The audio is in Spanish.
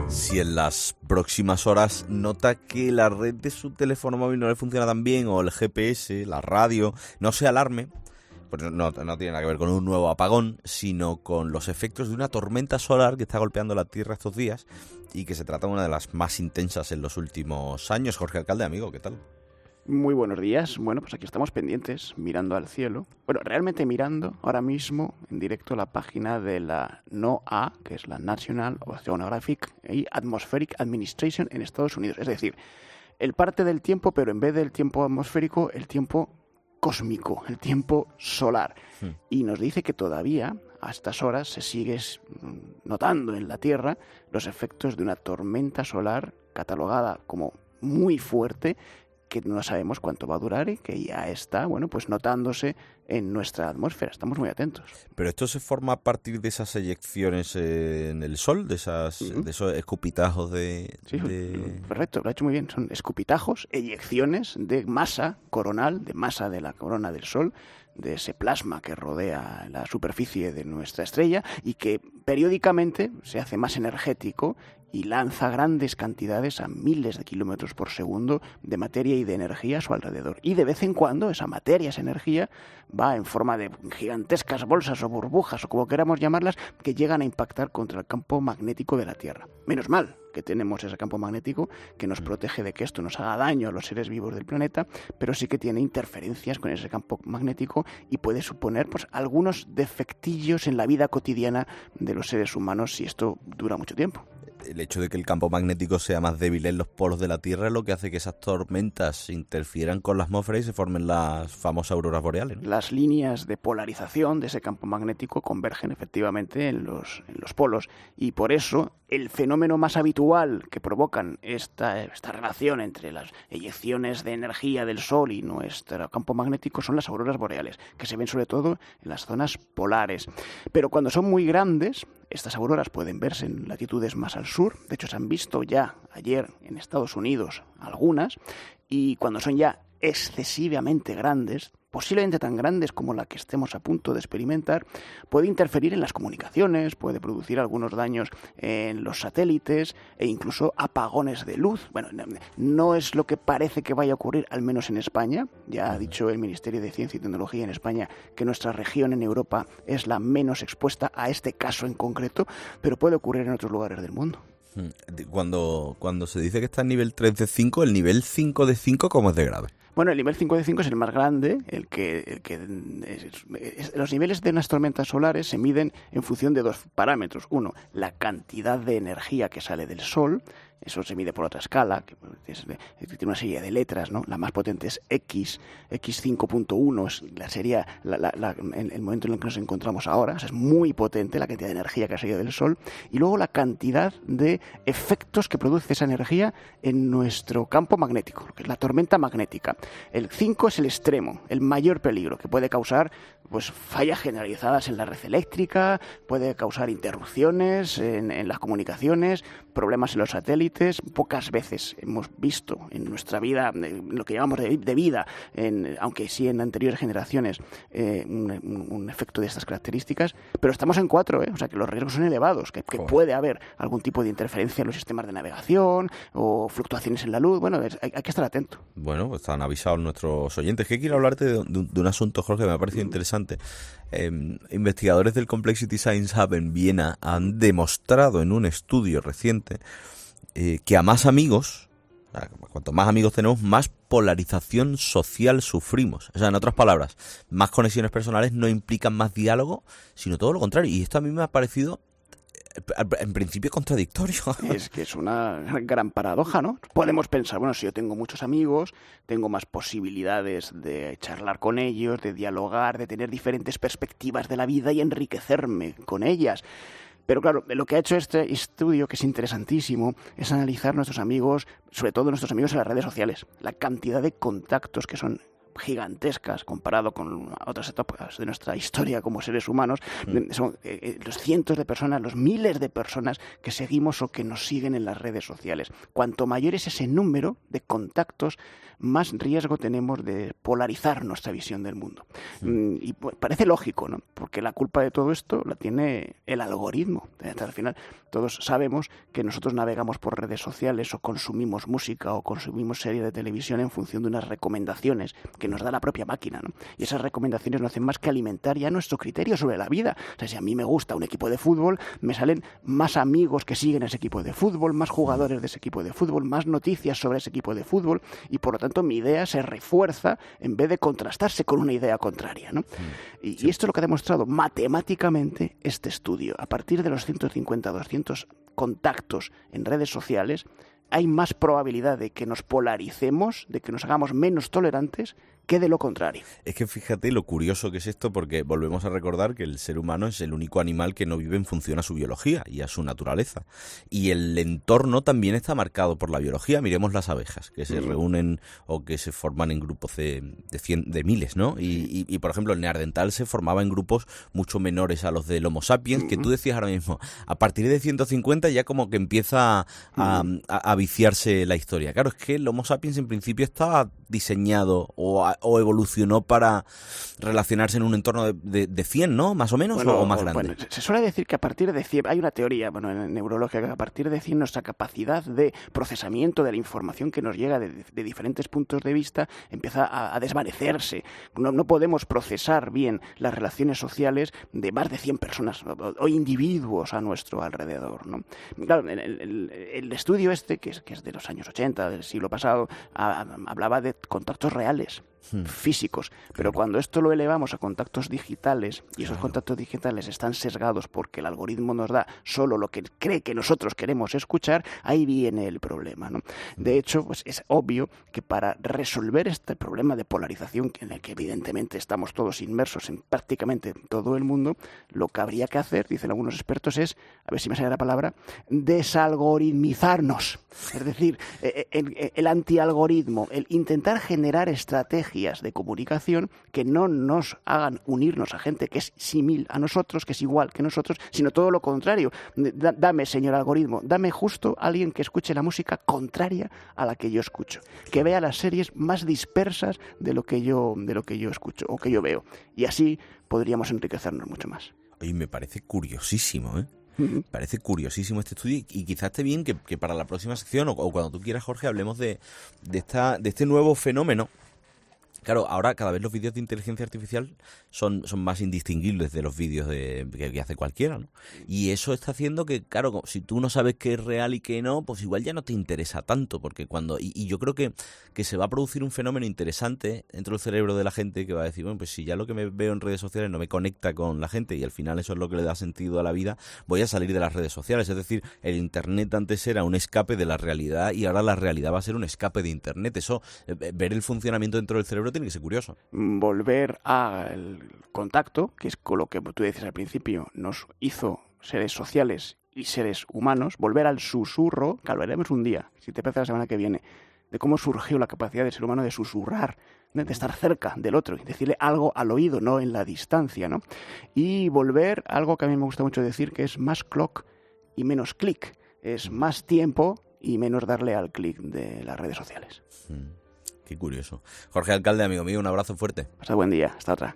Si en las próximas horas nota que la red de su teléfono móvil no le funciona tan bien, o el GPS, la radio, no se alarme, pues no tiene nada que ver con un nuevo apagón, sino con los efectos de una tormenta solar que está golpeando la Tierra estos días y que se trata de una de las más intensas en los últimos años. Jorge Alcalde, amigo, ¿qué tal? Muy buenos días. Bueno, pues aquí estamos pendientes, mirando al cielo. Bueno, realmente mirando ahora mismo en directo la página de la NOAA, que es la National Oceanographic and Atmospheric Administration en Estados Unidos. Es decir, el parte del tiempo, pero en vez del tiempo atmosférico, el tiempo cósmico, el tiempo solar. Y nos dice que todavía a estas horas se sigue notando en la Tierra los efectos de una tormenta solar catalogada como muy fuerte, que no sabemos cuánto va a durar y que ya está, bueno, pues notándose en nuestra atmósfera. Estamos muy atentos. Pero esto se forma a partir de esas eyecciones en el Sol, de esos escupitajos Sí, correcto, lo ha hecho muy bien. Son escupitajos, eyecciones de masa coronal, de masa de la corona del Sol, de ese plasma que rodea la superficie de nuestra estrella y que periódicamente se hace más energético y lanza grandes cantidades a miles de kilómetros por segundo de materia y de energía a su alrededor. Y de vez en cuando esa materia, esa energía, va en forma de gigantescas bolsas o burbujas, o como queramos llamarlas, que llegan a impactar contra el campo magnético de la Tierra. Menos mal que tenemos ese campo magnético que nos protege de que esto nos haga daño a los seres vivos del planeta, pero sí que tiene interferencias con ese campo magnético y puede suponer pues algunos defectillos en la vida cotidiana de los seres humanos si esto dura mucho tiempo. El hecho de que el campo magnético sea más débil en los polos de la Tierra es lo que hace que esas tormentas interfieran con la atmósfera y se formen las famosas auroras boreales, ¿no? Las líneas de polarización de ese campo magnético convergen efectivamente en los polos y por eso el fenómeno más habitual que provocan esta relación entre las eyecciones de energía del Sol y nuestro campo magnético son las auroras boreales, que se ven sobre todo en las zonas polares. Pero cuando son muy grandes, estas auroras pueden verse en latitudes más al sur. De hecho, se han visto ya ayer en Estados Unidos algunas, y cuando son ya excesivamente grandes, posiblemente tan grandes como la que estemos a punto de experimentar, puede interferir en las comunicaciones, puede producir algunos daños en los satélites e incluso apagones de luz. Bueno, no es lo que parece que vaya a ocurrir, al menos en España. Ya ha dicho el Ministerio de Ciencia y Tecnología en España que nuestra región en Europa es la menos expuesta a este caso en concreto, pero puede ocurrir en otros lugares del mundo. Cuando se dice que está en nivel 3 de 5, ¿el nivel 5 de 5 cómo es de grave? Bueno, el nivel 5 de 5 es el más grande, los niveles de unas tormentas solares se miden en función de dos parámetros. Uno, la cantidad de energía que sale del Sol. Eso se mide por otra escala, que tiene una serie de letras, ¿no? La más potente es X, X5.1 sería el momento en el que nos encontramos ahora. O sea, es muy potente la cantidad de energía que ha salido del Sol. Y luego la cantidad de efectos que produce esa energía en nuestro campo magnético, lo que es la tormenta magnética. El 5 es el extremo, el mayor peligro, que puede causar pues fallas generalizadas en la red eléctrica, puede causar interrupciones en las comunicaciones, problemas en los satélites. Pocas veces hemos visto en nuestra vida, lo que llamamos de vida, aunque sí en anteriores generaciones, un efecto de estas características, pero estamos en 4, o sea que los riesgos son elevados, que puede haber algún tipo de interferencia en los sistemas de navegación o fluctuaciones en la luz. Bueno, hay que estar atento. Bueno, pues están avisados nuestros oyentes. Que quiero hablarte de un asunto, Jorge, que me ha parecido interesante. Investigadores del Complexity Science Hub en Viena han demostrado en un estudio reciente que a más amigos, cuanto más amigos tenemos, más polarización social sufrimos. O sea, en otras palabras, más conexiones personales no implican más diálogo, sino todo lo contrario. Y esto a mí me ha parecido en principio contradictorio. Es que es una gran paradoja, ¿no? Podemos pensar, bueno, si yo tengo muchos amigos, tengo más posibilidades de charlar con ellos, de dialogar, de tener diferentes perspectivas de la vida y enriquecerme con ellas. Pero claro, lo que ha hecho este estudio, que es interesantísimo, es analizar nuestros amigos, sobre todo nuestros amigos en las redes sociales, la cantidad de contactos que son gigantescas comparado con otras etapas de nuestra historia como seres humanos. Son los cientos de personas, los miles de personas que seguimos o que nos siguen en las redes sociales. Cuanto mayor es ese número de contactos, más riesgo tenemos de polarizar nuestra visión del mundo. Y parece lógico, ¿no? Porque la culpa de todo esto la tiene el algoritmo. Al final todos sabemos que nosotros navegamos por redes sociales o consumimos música o consumimos series de televisión en función de unas recomendaciones que nos da la propia máquina, ¿no? Y esas recomendaciones no hacen más que alimentar ya nuestro criterio sobre la vida. O sea, si a mí me gusta un equipo de fútbol, me salen más amigos que siguen ese equipo de fútbol, más jugadores de ese equipo de fútbol, más noticias sobre ese equipo de fútbol, y por lo tanto mi idea se refuerza en vez de contrastarse con una idea contraria, ¿no? Y esto es lo que ha demostrado matemáticamente este estudio. A partir de los 150, 200 contactos en redes sociales, hay más probabilidad de que nos polaricemos, de que nos hagamos menos tolerantes, que de lo contrario. Es que fíjate lo curioso que es esto, porque volvemos a recordar que el ser humano es el único animal que no vive en función a su biología y a su naturaleza. Y el entorno también está marcado por la biología. Miremos las abejas, que se reúnen o que se forman en grupos de miles, ¿no? Y, por ejemplo, el neandertal se formaba en grupos mucho menores a los del Homo sapiens, que tú decías ahora mismo, a partir de 150 ya como que empieza a viciarse la historia. Claro, es que el Homo sapiens en principio estaba diseñado o evolucionó para relacionarse en un entorno de 100, ¿no? Más o menos, bueno, o más grande. Bueno, se suele decir que a partir de 100, hay una teoría, en neurología, que a partir de 100 nuestra capacidad de procesamiento de la información que nos llega de diferentes puntos de vista empieza a desvanecerse. No podemos procesar bien las relaciones sociales de más de 100 personas o individuos a nuestro alrededor, ¿no? Claro, el estudio este, que es de los años 80, del siglo pasado, hablaba de contactos reales, físicos, pero cuando esto lo elevamos a contactos digitales, y esos contactos digitales están sesgados porque el algoritmo nos da solo lo que cree que nosotros queremos escuchar, ahí viene el problema, ¿no? De hecho, pues es obvio que para resolver este problema de polarización, en el que evidentemente estamos todos inmersos en prácticamente todo el mundo, lo que habría que hacer, dicen algunos expertos, es, a ver si me sale la palabra, desalgoritmizarnos. Es decir, el antialgoritmo, el intentar generar estrategias de comunicación que no nos hagan unirnos a gente que es símil a nosotros, que es igual que nosotros, sino todo lo contrario. Dame, señor algoritmo, dame justo a alguien que escuche la música contraria a la que yo escucho, que vea las series más dispersas de lo que yo escucho o que yo veo. Y así podríamos enriquecernos mucho más. Oye, me parece curiosísimo, ¿eh? Parece curiosísimo este estudio y quizás esté bien que para la próxima sección o cuando tú quieras, Jorge, hablemos de este nuevo fenómeno. Claro, ahora cada vez los vídeos de inteligencia artificial son más indistinguibles de los vídeos que hace cualquiera, ¿no? Y eso está haciendo que, claro, si tú no sabes qué es real y qué no, pues igual ya no te interesa tanto, porque y yo creo que se va a producir un fenómeno interesante dentro del cerebro de la gente que va a decir, bueno, pues si ya lo que me veo en redes sociales no me conecta con la gente y al final eso es lo que le da sentido a la vida, voy a salir de las redes sociales. Es decir, el Internet antes era un escape de la realidad y ahora la realidad va a ser un escape de Internet. Eso, ver el funcionamiento dentro del cerebro tiene que ser curioso. Volver al contacto, que es con lo que tú decías al principio, nos hizo seres sociales y seres humanos, volver al susurro, que hablaremos un día, si te parece la semana que viene, de cómo surgió la capacidad del ser humano de susurrar, de estar cerca del otro y decirle algo al oído, no en la distancia, ¿no? Y volver a algo que a mí me gusta mucho decir, que es más clock y menos click, es más tiempo y menos darle al click de las redes sociales. Qué curioso. Jorge Alcalde, amigo mío, un abrazo fuerte. Pasa buen día. Hasta otra.